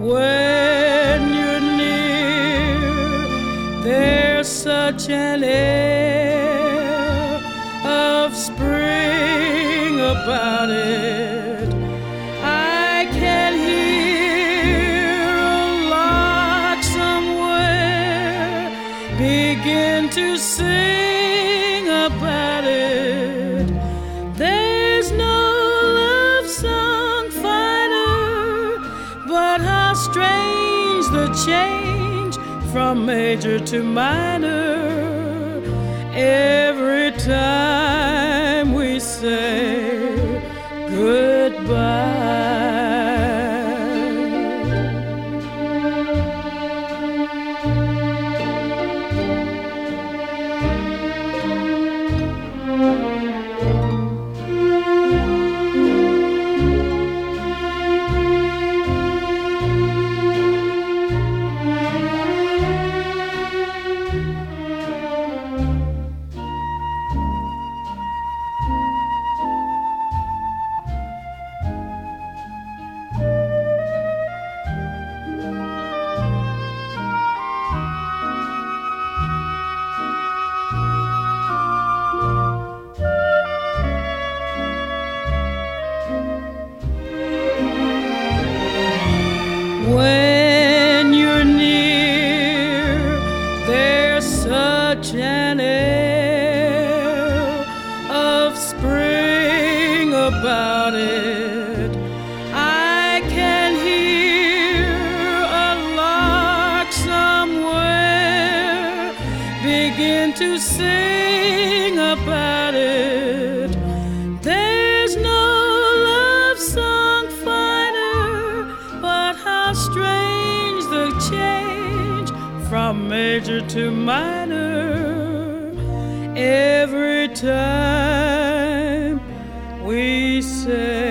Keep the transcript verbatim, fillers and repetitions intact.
When you're near, there's such an air of spring about it. I can hear a lark somewhere begin to sing about it. There's no love song finer, but how strange the change from major to minor every time we say goodbye. When you're near, there's such an air of spring about it. I can hear a lark somewhere begin to sing about it. There's no love song finer, but how strange the change from major to minor every time we say